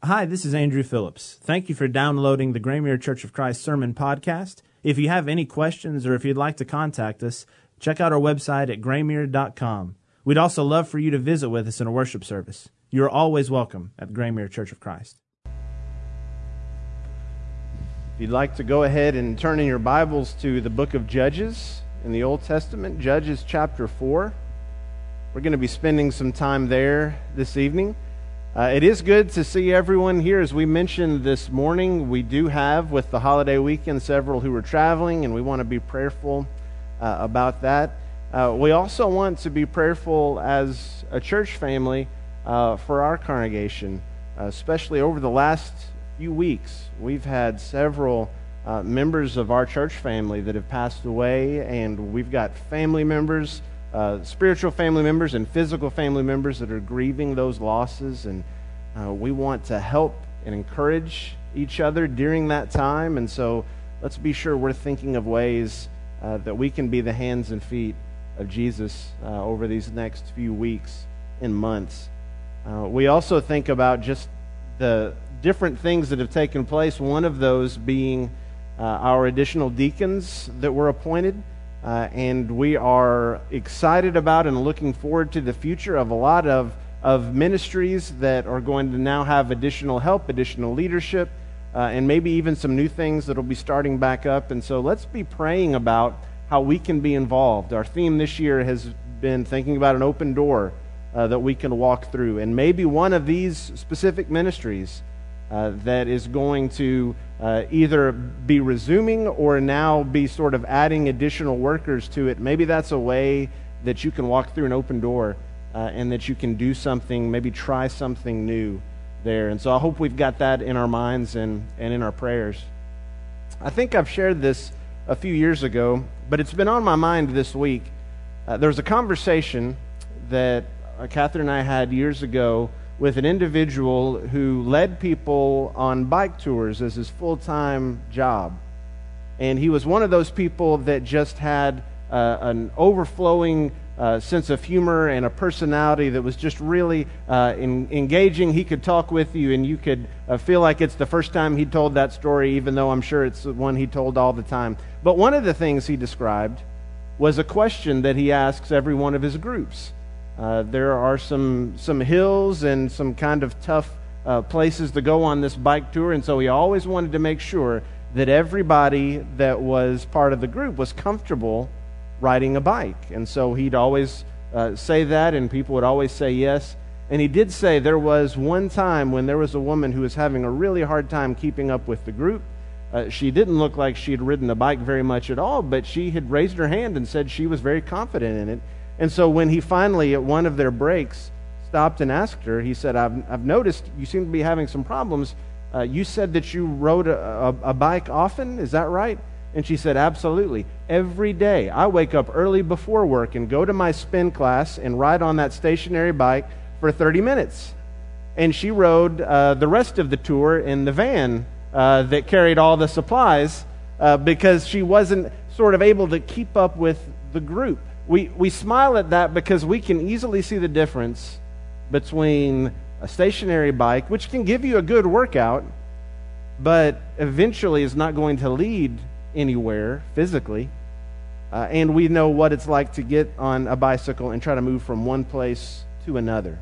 Hi, this is Andrew Phillips. Thank you for downloading the Graymere Church of Christ Sermon Podcast. If you have any questions or if you'd like to contact us, check out our website at graymere.com. We'd also love for you to visit with us in a worship service. You are always welcome at Graymere Church of Christ. If you'd like to go ahead and turn in your Bibles to the book of Judges in the Old Testament, Judges chapter 4. We're going to be spending some time there this evening. It is good to see everyone here. As we mentioned this morning, we do have, with the holiday weekend, several who are traveling, and we want to be prayerful about that. We also want to be prayerful as a church family for our congregation, especially over the last few weeks. We've had several members of our church family that have passed away, and we've got family members, spiritual family members and physical family members that are grieving those losses, and we want to help and encourage each other during that time. And so let's be sure we're thinking of ways that we can be the hands and feet of Jesus over these next few weeks and months. We also think about just the different things that have taken place, one of those being our additional deacons that were appointed. And we are excited about and looking forward to the future of a lot of ministries that are going to now have additional help, additional leadership, and maybe even some new things that will be starting back up. And so let's be praying about how we can be involved. Our theme this year has been thinking about an open door that we can walk through. And maybe one of these specific ministries that is going to either be resuming or now be sort of adding additional workers to it. Maybe that's a way that you can walk through an open door and that you can do something, maybe try something new there. And so I hope we've got that in our minds and in our prayers. I think I've shared this a few years ago, but it's been on my mind this week. There was a conversation that Catherine and I had years ago with an individual who led people on bike tours as his full-time job. And he was one of those people that just had an overflowing sense of humor and a personality that was just really engaging. He could talk with you, and you could feel like it's the first time he told that story, even though I'm sure it's the one he told all the time. But one of the things he described was a question that he asks every one of his groups. There are some hills and some kind of tough places to go on this bike tour, and so he always wanted to make sure that everybody that was part of the group was comfortable riding a bike. And so he'd always say that, and people would always say yes. And he did say there was one time when there was a woman who was having a really hard time keeping up with the group. She didn't look like she had ridden a bike very much at all, but she had raised her hand and said she was very confident in it. And so when he finally, at one of their breaks, stopped and asked her, he said, I've noticed you seem to be having some problems. You said that you rode a bike often, is that right? And she said, absolutely. Every day, I wake up early before work and go to my spin class and ride on that stationary bike for 30 minutes. And she rode the rest of the tour in the van that carried all the supplies because she wasn't sort of able to keep up with the group. We smile at that because we can easily see the difference between a stationary bike, which can give you a good workout, but eventually is not going to lead anywhere physically. And we know what it's like to get on a bicycle and try to move from one place to another.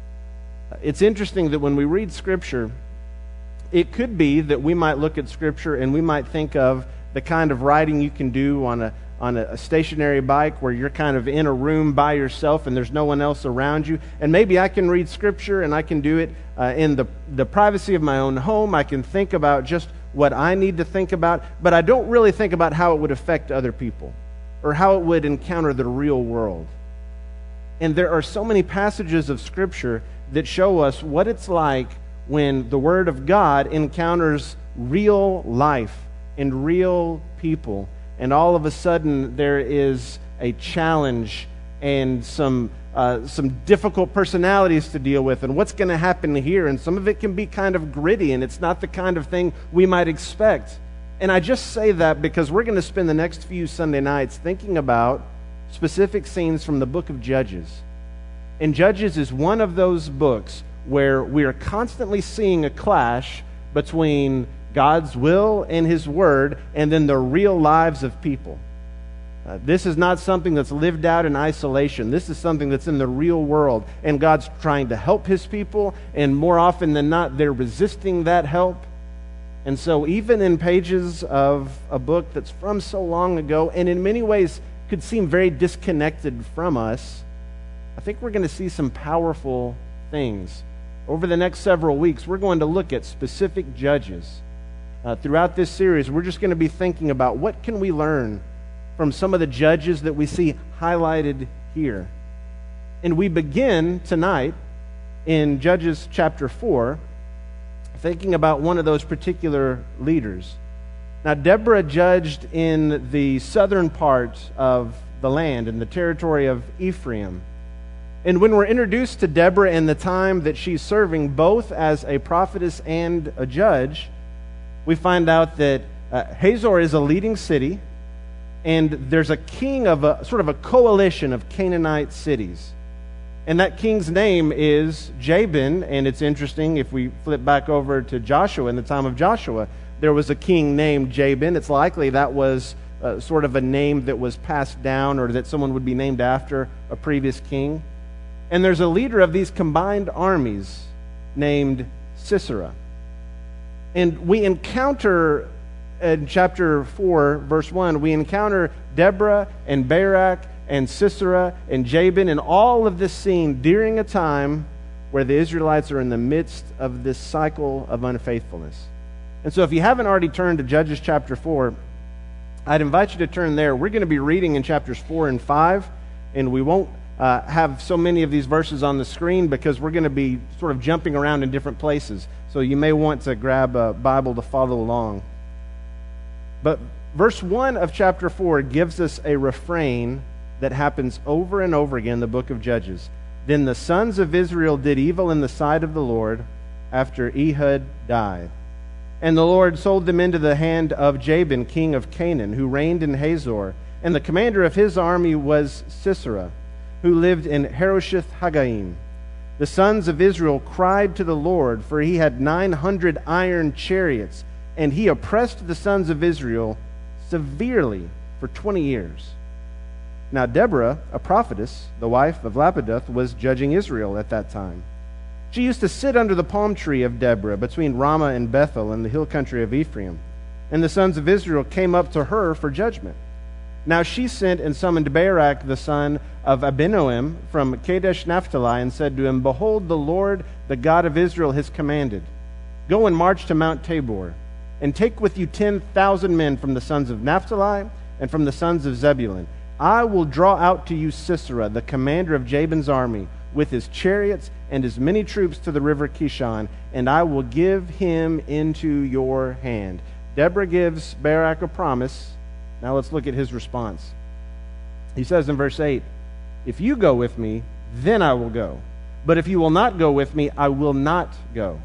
It's interesting that when we read Scripture, it could be that we might look at Scripture and we might think of the kind of riding you can do on a stationary bike where you're kind of in a room by yourself and there's no one else around you. And maybe I can read Scripture and I can do it in the privacy of my own home. I can think about just what I need to think about, but I don't really think about how it would affect other people or how it would encounter the real world. And there are so many passages of Scripture that show us what it's like when the Word of God encounters real life and real people. And all of a sudden, there is a challenge and some difficult personalities to deal with, and what's going to happen here. And some of it can be kind of gritty, and it's not the kind of thing we might expect. And I just say that because we're going to spend the next few Sunday nights thinking about specific scenes from the book of Judges. And Judges is one of those books where we are constantly seeing a clash between God's will and His Word and then the real lives of people. This is not something that's lived out in isolation. This is something that's in the real world, and God's trying to help His people, and more often than not, they're resisting that help. And so even in pages of a book that's from so long ago, and in many ways could seem very disconnected from us, I think we're going to see some powerful things. Over the next several weeks, we're going to look at specific judges. Throughout this series, we're just going to be thinking about what can we learn from some of the judges that we see highlighted here. And we begin tonight in Judges chapter 4, thinking about one of those particular leaders. Now, Deborah judged in the southern part of the land, in the territory of Ephraim. And when we're introduced to Deborah and the time that she's serving, both as a prophetess and a judge, we find out that Hazor is a leading city, and there's a king of a sort of a coalition of Canaanite cities. And that king's name is Jabin, and it's interesting, if we flip back over to Joshua, in the time of Joshua, there was a king named Jabin. It's likely that was sort of a name that was passed down, or that someone would be named after a previous king. And there's a leader of these combined armies named Sisera. And we encounter, in chapter 4, verse 1, we encounter Deborah and Barak and Sisera and Jabin and all of this scene during a time where the Israelites are in the midst of this cycle of unfaithfulness. And so if you haven't already turned to Judges chapter 4, I'd invite you to turn there. We're going to be reading in chapters 4 and 5, and we won't have so many of these verses on the screen because we're going to be sort of jumping around in different places. So you may want to grab a Bible to follow along. But verse 1 of chapter 4 gives us a refrain that happens over and over again in the book of Judges. Then the sons of Israel did evil in the sight of the Lord after Ehud died. And the Lord sold them into the hand of Jabin, king of Canaan, who reigned in Hazor. And the commander of his army was Sisera, who lived in Harosheth Hagoyim. The sons of Israel cried to the Lord, for he had 900 iron chariots, and he oppressed the sons of Israel severely for 20 years. Now Deborah, a prophetess, the wife of Lapidoth, was judging Israel at that time. She used to sit under the palm tree of Deborah between Ramah and Bethel in the hill country of Ephraim. And the sons of Israel came up to her for judgment. Now she sent and summoned Barak, the son of Abinoam, from Kadesh Naphtali, and said to him, Behold, the Lord, the God of Israel, has commanded, Go and march to Mount Tabor, and take with you 10,000 men from the sons of Naphtali and from the sons of Zebulun. I will draw out to you Sisera, the commander of Jabin's army, with his chariots and his many troops to the river Kishon, and I will give him into your hand. Deborah gives Barak a promise. Now let's look at his response. He says in verse 8, If you go with me, then I will go. But if you will not go with me, I will not go.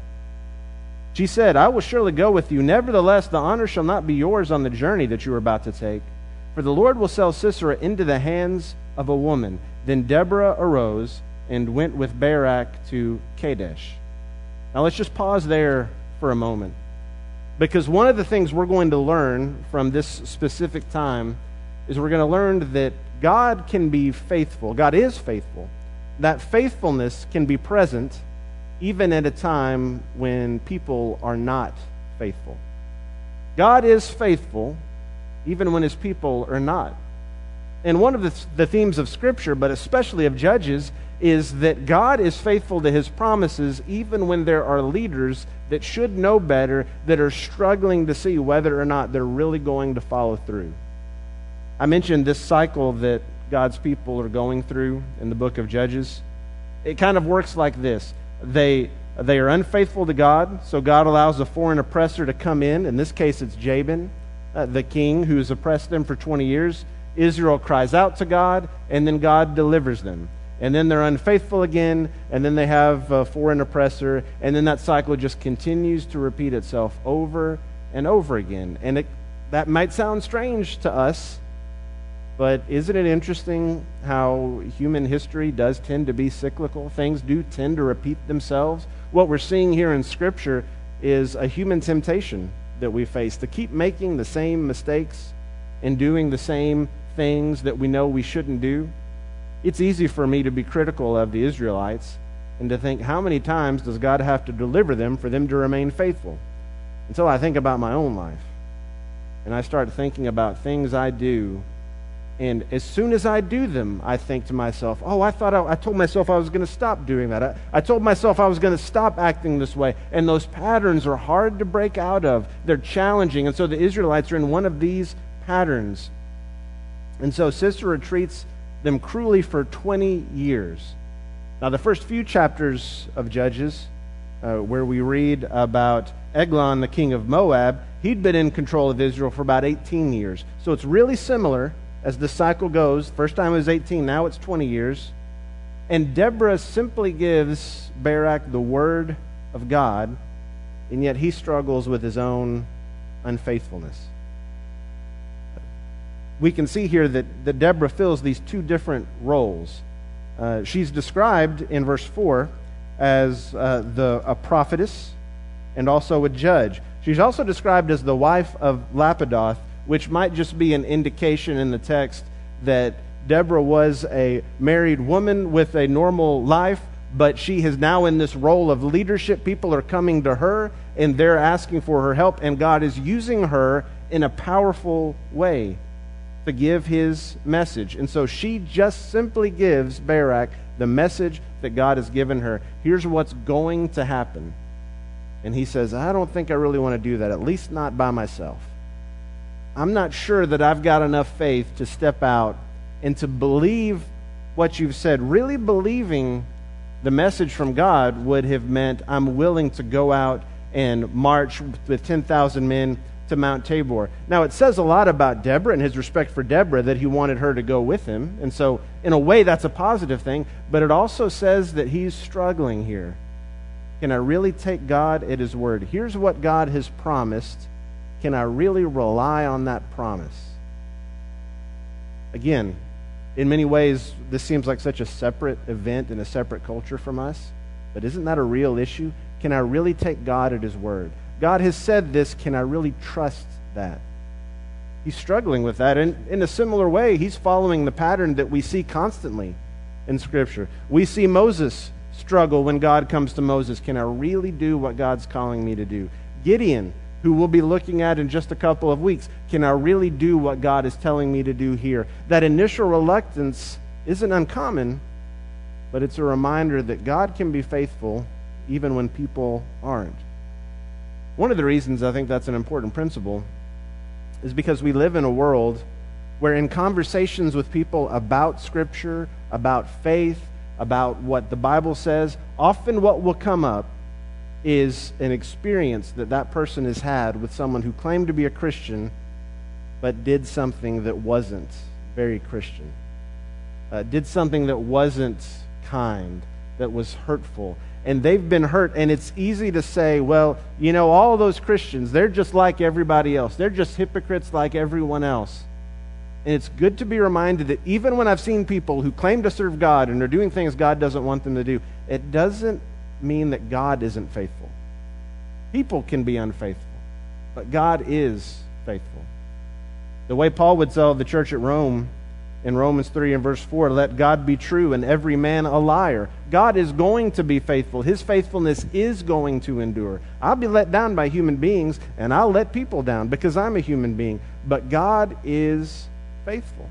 She said, I will surely go with you. Nevertheless, the honor shall not be yours on the journey that you are about to take. For the Lord will sell Sisera into the hands of a woman. Then Deborah arose and went with Barak to Kadesh. Now let's just pause there for a moment. Because one of the things we're going to learn from this specific time is we're going to learn that God can be faithful. God is faithful. That faithfulness can be present even at a time when people are not faithful. God is faithful even when His people are not. And one of the themes of Scripture, but especially of Judges, is that God is faithful to His promises even when there are leaders that should know better, that are struggling to see whether or not they're really going to follow through. I mentioned this cycle that God's people are going through in the book of Judges. It kind of works like this. They are unfaithful to God, so God allows a foreign oppressor to come in. In this case, it's Jabin, the king who's oppressed them for 20 years. Israel cries out to God, and then God delivers them. And then they're unfaithful again, and then they have a foreign oppressor, and then that cycle just continues to repeat itself over and over again. And that might sound strange to us, But isn't it interesting how human history does tend to be cyclical? Things do tend to repeat themselves. What we're seeing here in Scripture is a human temptation that we face to keep making the same mistakes and doing the same things that we know we shouldn't do. It's easy for me to be critical of the Israelites and to think, how many times does God have to deliver them for them to remain faithful? Until I think about my own life. And I start thinking about things I do. And as soon as I do them, I think to myself, oh, I told myself I was going to stop doing that. I told myself I was going to stop acting this way. And those patterns are hard to break out of. They're challenging. And so the Israelites are in one of these patterns. And so Sisera treats them cruelly for 20 years. Now, the first few chapters of Judges, where we read about Eglon, the king of Moab, he'd been in control of Israel for about 18 years. So it's really similar as the cycle goes. First time it was 18, now it's 20 years. And Deborah simply gives Barak the word of God, and yet he struggles with his own unfaithfulness. We can see here that Deborah fills these two different roles. She's described in verse 4 as a prophetess and also a judge. She's also described as the wife of Lapidoth, which might just be an indication in the text that Deborah was a married woman with a normal life, but she is now in this role of leadership. People are coming to her, and they're asking for her help, and God is using her in a powerful way to give his message. And so she just simply gives Barak the message that God has given her. Here's what's going to happen. And he says, I don't think I really want to do that, at least not by myself. I'm not sure that I've got enough faith to step out and to believe what you've said. Really believing the message from God would have meant I'm willing to go out and march with 10,000 men to Mount Tabor. Now, it says a lot about Deborah and his respect for Deborah that he wanted her to go with him. And so, in a way, that's a positive thing. But it also says that he's struggling here. Can I really take God at his word? Here's what God has promised. Can I really rely on that promise? Again, in many ways, this seems like such a separate event and a separate culture from us. But isn't that a real issue? Can I really take God at his word? God has said this. Can I really trust that? He's struggling with that. And in a similar way, he's following the pattern that we see constantly in Scripture. We see Moses struggle when God comes to Moses. Can I really do what God's calling me to do? Gideon, who we'll be looking at in just a couple of weeks, can I really do what God is telling me to do here? That initial reluctance isn't uncommon, but it's a reminder that God can be faithful even when people aren't. One of the reasons I think that's an important principle is because we live in a world where in conversations with people about Scripture, about faith, about what the Bible says, often what will come up is an experience that person has had with someone who claimed to be a Christian but did something that wasn't very Christian, did something that wasn't kind, that was hurtful. And they've been hurt, and it's easy to say, well, you know, all those Christians, they're just like everybody else. They're just hypocrites like everyone else. And it's good to be reminded that even when I've seen people who claim to serve God and are doing things God doesn't want them to do, it doesn't mean that God isn't faithful. People can be unfaithful, but God is faithful. The way Paul would tell the church at Rome in Romans 3 and verse 4, let God be true and every man a liar. God is going to be faithful. His faithfulness is going to endure. I'll be let down by human beings, and I'll let people down because I'm a human being. But God is faithful.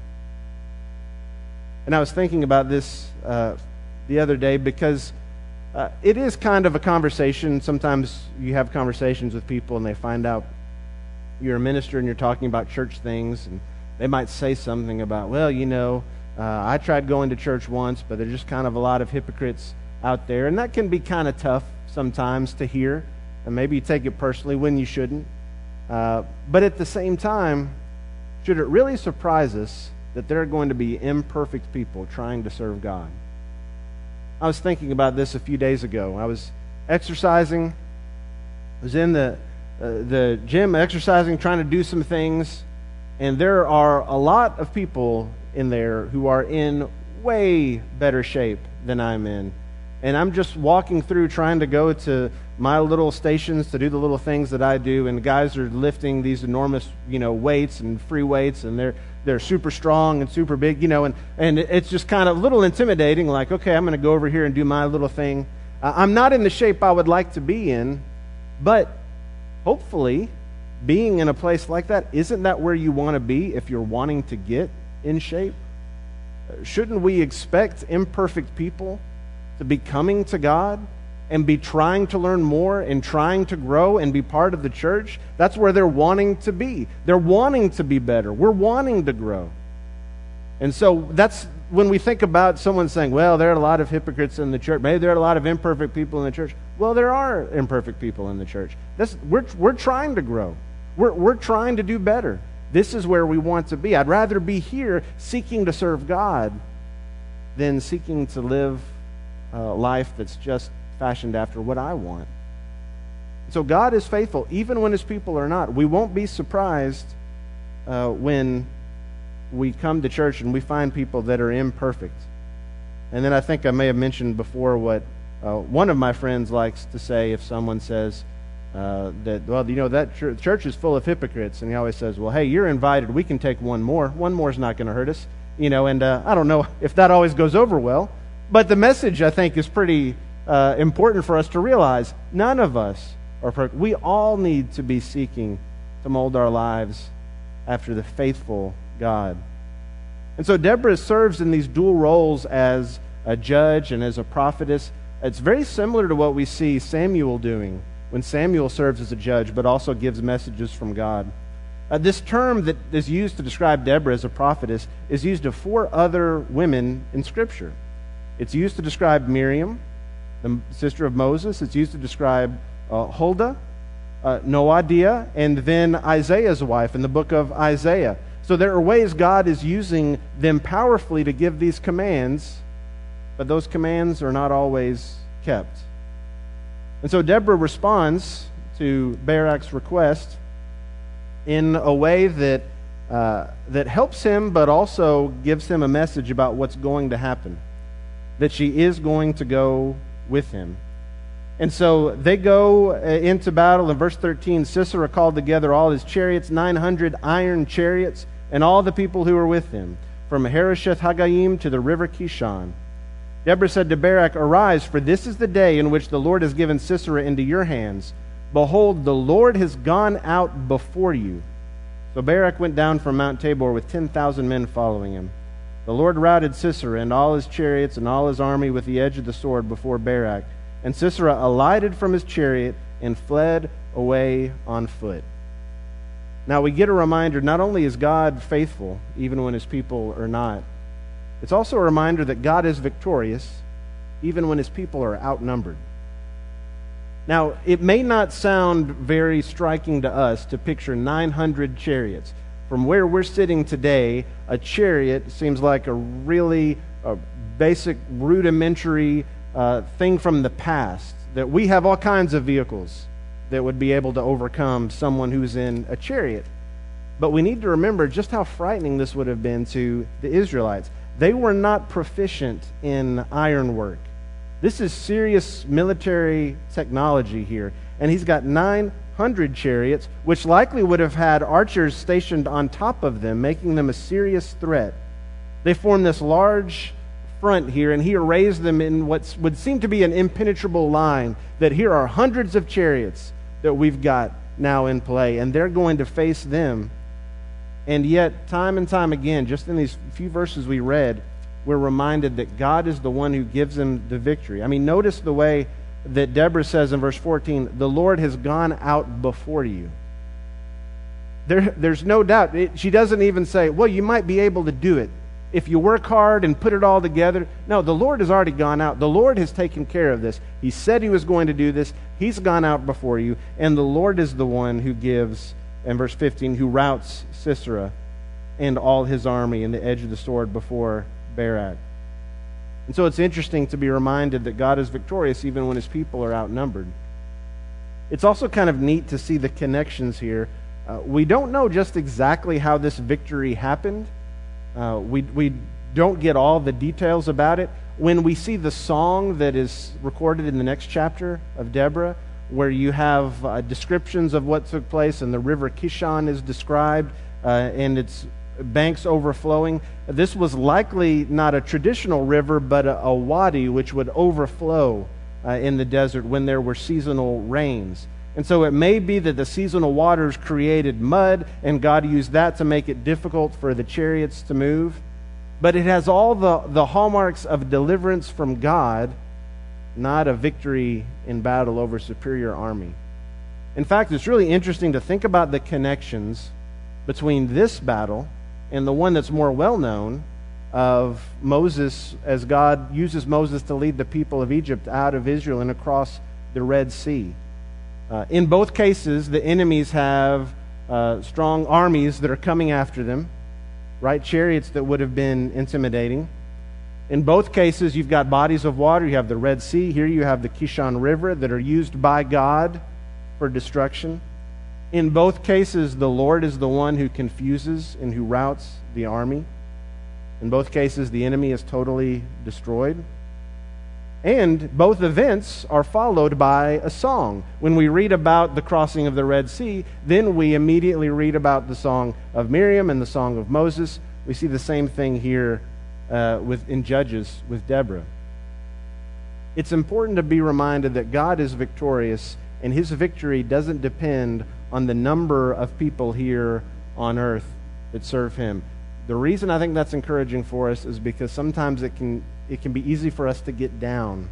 And I was thinking about this the other day because it is kind of a conversation. Sometimes you have conversations with people and they find out you're a minister and you're talking about church things, and they might say something about, well, you know, I tried going to church once, but there's just kind of a lot of hypocrites out there. And that can be kind of tough sometimes to hear. And maybe you take it personally when you shouldn't. But at the same time, should it really surprise us that there are going to be imperfect people trying to serve God? I was thinking about this a few days ago. I was exercising. I was in the gym exercising, trying to do some things. And there are a lot of people in there who are in way better shape than I'm in. And I'm just walking through trying to go to my little stations to do the little things that I do, and guys are lifting these enormous, weights and free weights, and they're super strong and super big, and it's just kind of a little intimidating, like, okay, I'm going to go over here and do my little thing. I'm not in the shape I would like to be in, but hopefully being in a place like that, isn't that where you want to be if you're wanting to get in shape? Shouldn't we expect imperfect people to be coming to God and be trying to learn more and trying to grow and be part of the church? That's where they're wanting to be. They're wanting to be better. We're wanting to grow. And so that's when we think about someone saying, well, there are a lot of hypocrites in the church. Maybe there are a lot of imperfect people in the church. Well, there are imperfect people in the church. We're trying to grow. We're trying to do better. This is where we want to be. I'd rather be here seeking to serve God than seeking to live life that's just fashioned after what I want. So God is faithful, even when His people are not. We won't be surprised when we come to church and we find people that are imperfect. And then I think I may have mentioned before what one of my friends likes to say if someone says that church is full of hypocrites, and he always says, well, hey, you're invited. We can take one more. One more is not going to hurt us. And I don't know if that always goes over well, but the message, I think, is pretty important for us to realize. None of us are perfect. We all need to be seeking to mold our lives after the faithful God. And so Deborah serves in these dual roles as a judge and as a prophetess. It's very similar to what we see Samuel doing when Samuel serves as a judge, but also gives messages from God. This term that is used to describe Deborah as a prophetess is used of 4 other women in Scripture. It's used to describe Miriam, the sister of Moses. It's used to describe Huldah, Noadiah, and then Isaiah's wife in the book of Isaiah. So there are ways God is using them powerfully to give these commands, but those commands are not always kept. And so Deborah responds to Barak's request in a way that helps him, but also gives him a message about what's going to happen, that she is going to go with him. And so they go into battle. In verse 13, Sisera called together all his chariots, 900 iron chariots, and all the people who were with him, from Harosheth Haggayim to the river Kishon. Deborah said to Barak, arise, for this is the day in which the Lord has given Sisera into your hands. Behold, the Lord has gone out before you. So Barak went down from Mount Tabor with 10,000 men following him. The Lord routed Sisera and all his chariots and all his army with the edge of the sword before Barak. And Sisera alighted from his chariot and fled away on foot. Now we get a reminder, not only is God faithful, even when His people are not, it's also a reminder that God is victorious, even when His people are outnumbered. Now, it may not sound very striking to us to picture 900 chariots. From where we're sitting today, a chariot seems like a really basic, rudimentary thing from the past, that we have all kinds of vehicles that would be able to overcome someone who's in a chariot. But we need to remember just how frightening this would have been to the Israelites. They were not proficient in ironwork. This is serious military technology here. And he's got 900 chariots, which likely would have had archers stationed on top of them, making them a serious threat. They formed this large front here, and he arrays them in what would seem to be an impenetrable line, that here are hundreds of chariots that we've got now in play, and they're going to face them. And yet, time and time again, just in these few verses we read, we're reminded that God is the one who gives them the victory. I mean, notice the way that Deborah says in verse 14, the Lord has gone out before you. There's no doubt. She doesn't even say, well, you might be able to do it if you work hard and put it all together. No, the Lord has already gone out. The Lord has taken care of this. He said He was going to do this. He's gone out before you. And the Lord is the one who gives, in verse 15, who routs Sisera and all his army in the edge of the sword before Barak. And so it's interesting to be reminded that God is victorious even when His people are outnumbered. It's also kind of neat to see the connections here We don't know just exactly how this victory happened. We don't get all the details about it. When we see the song that is recorded in the next chapter of Deborah, where you have descriptions of what took place, and the river Kishon is described, and its banks overflowing. This was likely not a traditional river, but a wadi, which would overflow in the desert when there were seasonal rains. And so it may be that the seasonal waters created mud, and God used that to make it difficult for the chariots to move. But it has all the hallmarks of deliverance from God, not a victory in battle over a superior army. In fact, it's really interesting to think about the connections between this battle and the one that's more well-known of Moses, as God uses Moses to lead the people of Egypt out of Israel and across the Red Sea. In both cases, the enemies have strong armies that are coming after them, right? Chariots that would have been intimidating. In both cases, you've got bodies of water. You have the Red Sea. Here you have the Kishon River that are used by God for destruction. In both cases, the Lord is the one who confuses and who routs the army. In both cases, the enemy is totally destroyed. And both events are followed by a song. When we read about the crossing of the Red Sea, then we immediately read about the song of Miriam and the song of Moses. We see the same thing here in Judges with Deborah. It's important to be reminded that God is victorious, and his victory doesn't depend on the number of people here on earth that serve him. The reason I think that's encouraging for us is because sometimes it can be easy for us to get down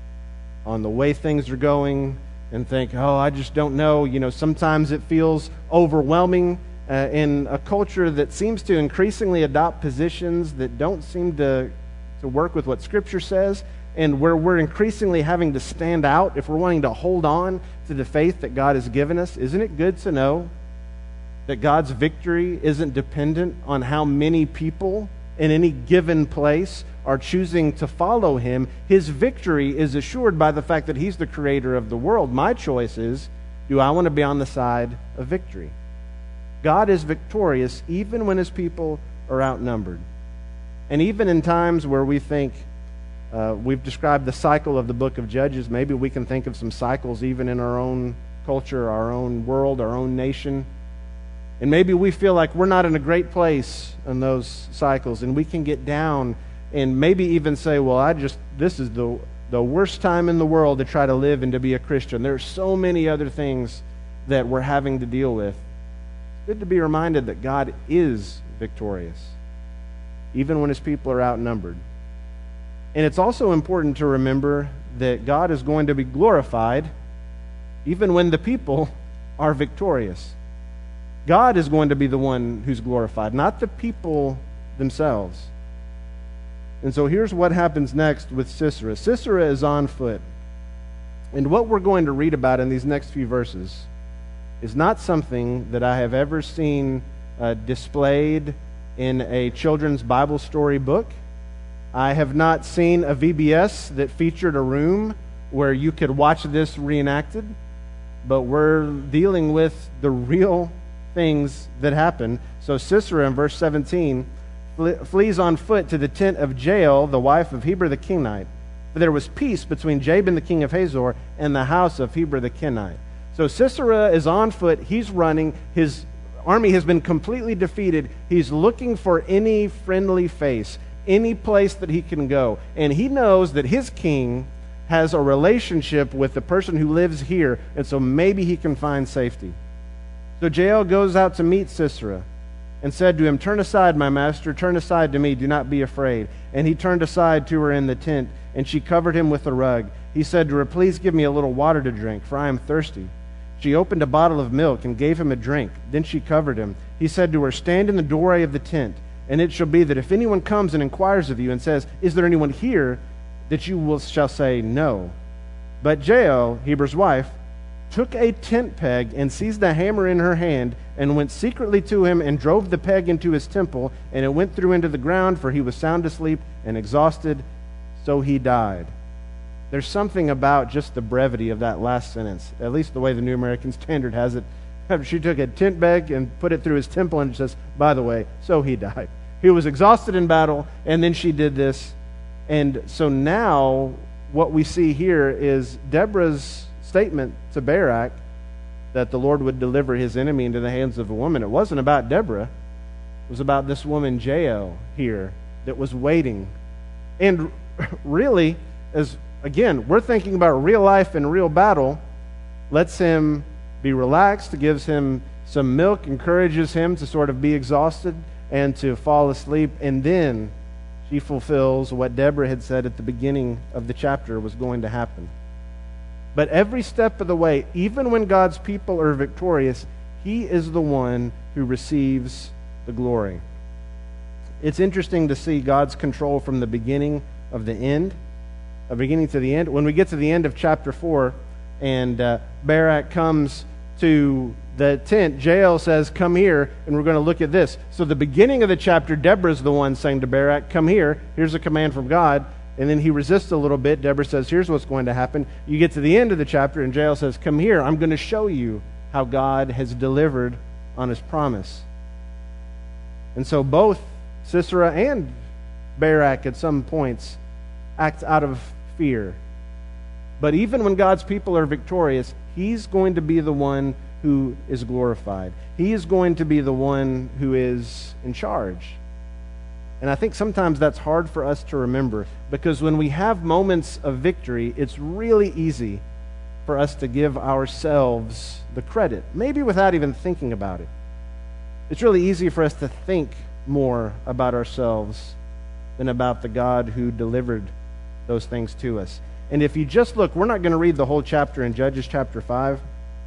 on the way things are going and think, oh, I just don't know. Sometimes it feels overwhelming in a culture that seems to increasingly adopt positions that don't seem to work with what Scripture says, and where we're increasingly having to stand out if we're wanting to hold on to the faith that God has given us. Isn't it good to know that God's victory isn't dependent on how many people in any given place are choosing to follow him? His victory is assured by the fact that he's the creator of the world. My choice is, do I want to be on the side of victory? God is victorious even when his people are outnumbered. And even in times where we think, we've described the cycle of the book of Judges, maybe we can think of some cycles even in our own culture, our own world, our own nation. And maybe we feel like we're not in a great place in those cycles, and we can get down and maybe even say, well, this is the worst time in the world to try to live and to be a Christian. There are so many other things that we're having to deal with. It's good to be reminded that God is victorious, even when his people are outnumbered. And it's also important to remember that God is going to be glorified even when the people are victorious. God is going to be the one who's glorified, not the people themselves. And so here's what happens next with Sisera. Sisera is on foot. And what we're going to read about in these next few verses is not something that I have ever seen displayed in a children's Bible story book. I have not seen a VBS that featured a room where you could watch this reenacted, but we're dealing with the real things that happen. So Sisera in verse 17 flees on foot to the tent of Jael, the wife of Heber the Kenite. For there was peace between Jabin the king of Hazor and the house of Heber the Kenite. So Sisera is on foot. He's running. His army has been completely defeated. He's looking for any friendly face, any place that he can go. And he knows that his king has a relationship with the person who lives here, and so maybe he can find safety. So Jael goes out to meet Sisera and said to him, "Turn aside, my master, turn aside to me, do not be afraid." And he turned aside to her in the tent, and she covered him with a rug. He said to her, "Please give me a little water to drink, for I am thirsty." She opened a bottle of milk and gave him a drink. Then she covered him. He said to her, "Stand in the doorway of the tent, and it shall be that if anyone comes and inquires of you and says, 'Is there anyone here?' that you shall say, 'No.'" But Jael, Heber's wife, took a tent peg and seized a hammer in her hand and went secretly to him and drove the peg into his temple, and it went through into the ground, for he was sound asleep and exhausted, so he died. There's something about just the brevity of that last sentence, at least the way the New American Standard has it She took a tent peg and put it through his temple, and it says, by the way, so he died. He was exhausted in battle, and then she did this. And so now what we see here is Deborah's statement to Barak that the Lord would deliver his enemy into the hands of a woman. It wasn't about Deborah. It was about this woman, Jael, here, that was waiting. And really, as again, we're thinking about real life and real battle, lets him be relaxed, gives him some milk, encourages him to sort of be exhausted and to fall asleep, and then she fulfills what Deborah had said at the beginning of the chapter was going to happen. But every step of the way, even when God's people are victorious, he is the one who receives the glory. It's interesting to see God's control from the beginning of the end, beginning to the end. When we get to the end of chapter 4, and Barak comes to the tent, Jael says, come here, and we're going to look at this. So the beginning of the chapter, Deborah's the one saying to Barak, come here, here's a command from God. And then he resists a little bit. Deborah says, here's what's going to happen. You get to the end of the chapter, and Jael says, come here, I'm going to show you how God has delivered on his promise. And so both Sisera and Barak at some points act out of fear. But even when God's people are victorious, he's going to be the one who is glorified. He is going to be the one who is in charge. And I think sometimes that's hard for us to remember, because when we have moments of victory, it's really easy for us to give ourselves the credit, maybe without even thinking about it. It's really easy for us to think more about ourselves than about the God who delivered those things to us. And if you just look, we're not going to read the whole chapter in Judges chapter 5,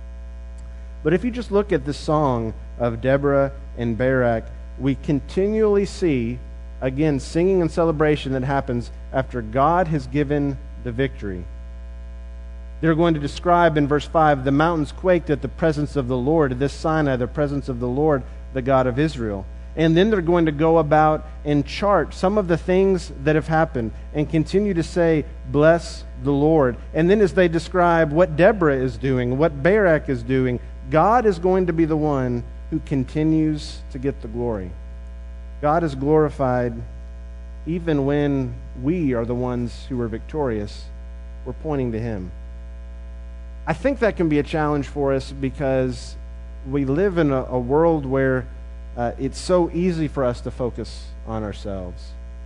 but if you just look at the song of Deborah and Barak, we continually see, again, singing and celebration that happens after God has given the victory. They're going to describe in verse 5, the mountains quaked at the presence of the Lord, this Sinai, the presence of the Lord, the God of Israel. And then they're going to go about and chart some of the things that have happened and continue to say, bless the Lord. And then as they describe what Deborah is doing, what Barak is doing, God is going to be the one who continues to get the glory. God is glorified even when we are the ones who are victorious. We're pointing to him. I think that can be a challenge for us because we live in a world where it's so easy for us to focus on ourselves.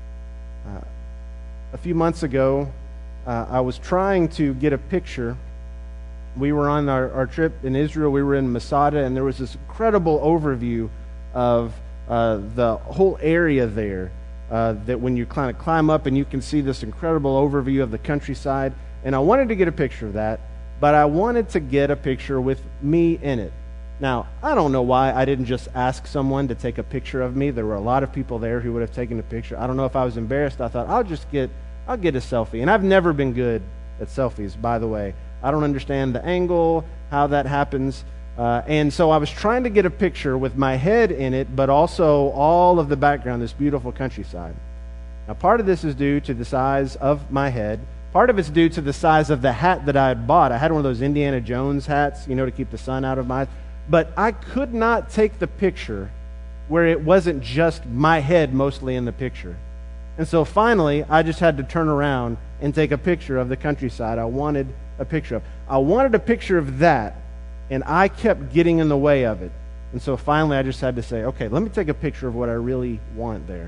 A few months ago, I was trying to get a picture. We were on our trip in Israel. We were in Masada, and there was this incredible overview of the whole area there, that when you kind of climb up and you can see this incredible overview of the countryside. And I wanted to get a picture of that, but I wanted to get a picture with me in it. Now, I don't know why I didn't just ask someone to take a picture of me. There were a lot of people there who would have taken a picture. I don't know if I was embarrassed. I thought, I'll get a selfie. And I've never been good at selfies, by the way. I don't understand the angle, how that happens. And so I was trying to get a picture with my head in it, but also all of the background, this beautiful countryside. Now, part of this is due to the size of my head. Part of it's due to the size of the hat that I had bought. I had one of those Indiana Jones hats, to keep the sun out of my eyes. But I could not take the picture where it wasn't just my head mostly in the picture. And so finally, I just had to turn around and take a picture of the countryside I wanted a picture of. I wanted a picture of that, and I kept getting in the way of it. And so finally, I just had to say, okay, let me take a picture of what I really want there.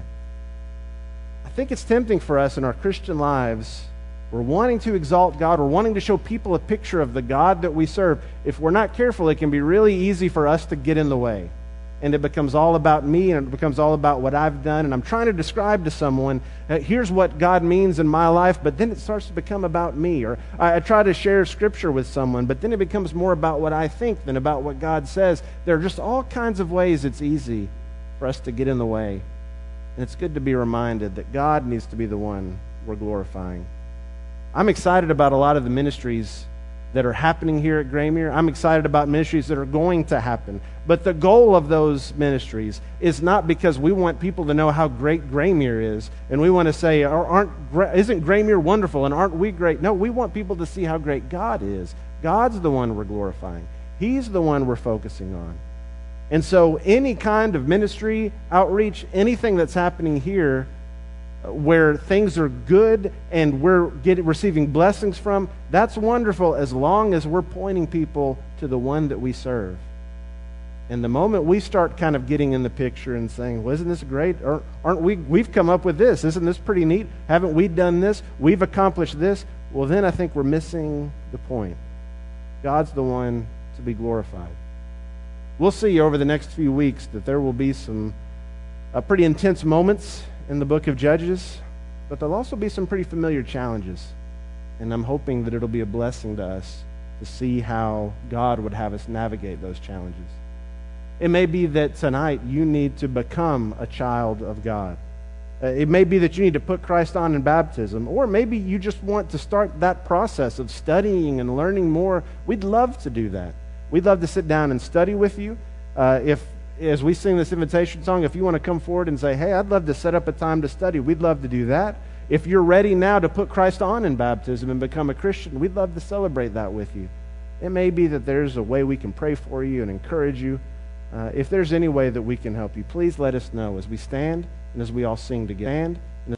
I think it's tempting for us in our Christian lives. We're wanting to exalt God. We're wanting to show people a picture of the God that we serve. If we're not careful, it can be really easy for us to get in the way. And it becomes all about me, and it becomes all about what I've done. And I'm trying to describe to someone, here's what God means in my life, but then it starts to become about me. Or I try to share Scripture with someone, but then it becomes more about what I think than about what God says. There are just all kinds of ways it's easy for us to get in the way. And it's good to be reminded that God needs to be the one we're glorifying. I'm excited about a lot of the ministries that are happening here at Graymere. I'm excited about ministries that are going to happen. But the goal of those ministries is not because we want people to know how great Graymere is, and we want to say, isn't Graymere wonderful, and aren't we great? No, we want people to see how great God is. God's the one we're glorifying. He's the one we're focusing on. And so any kind of ministry, outreach, anything that's happening here where things are good and we're receiving blessings from, that's wonderful as long as we're pointing people to the one that we serve. And the moment we start kind of getting in the picture and saying, well, isn't this great? Or aren't we've come up with this. Isn't this pretty neat? Haven't we done this? We've accomplished this. Well, then I think we're missing the point. God's the one to be glorified. We'll see over the next few weeks that there will be some pretty intense moments in the book of Judges, but there'll also be some pretty familiar challenges. And I'm hoping that it'll be a blessing to us to see how God would have us navigate those challenges. It may be that tonight you need to become a child of God. It may be that you need to put Christ on in baptism, or maybe you just want to start that process of studying and learning more. We'd love to do that. We'd love to sit down and study with you. As we sing this invitation song, if you want to come forward and say, hey, I'd love to set up a time to study, we'd love to do that. If you're ready now to put Christ on in baptism and become a Christian, we'd love to celebrate that with you. It may be that there's a way we can pray for you and encourage you. If there's any way that we can help you, please let us know as we stand and as we all sing together.